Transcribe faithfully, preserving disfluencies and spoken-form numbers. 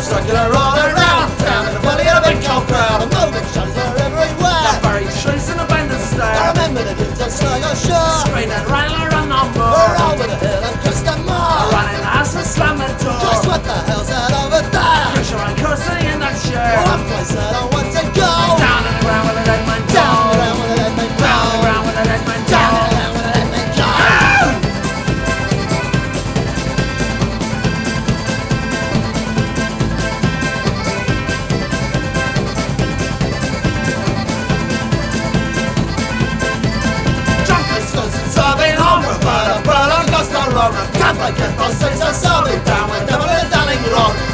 circular all around. Down in the valley of a big cold crowd. The moving shows are everywhere. The buried trees in a bended I stair. remember the dudes on Sligo Shore. Screen and rattler on the We're moor. over the hill and crossed the moor. Running ass and slam the door. Just what the hell's that over there? Picture and cursing in that chair. One place I don't want to go. Down on the ground with a dead man. Down on the ground with a dead man. Down on the ground with a dead man. Down on the ground with a dead man. Serving home with butter, butter, goes the road. Can't forget those things I saw me down with devil in the Darling Road.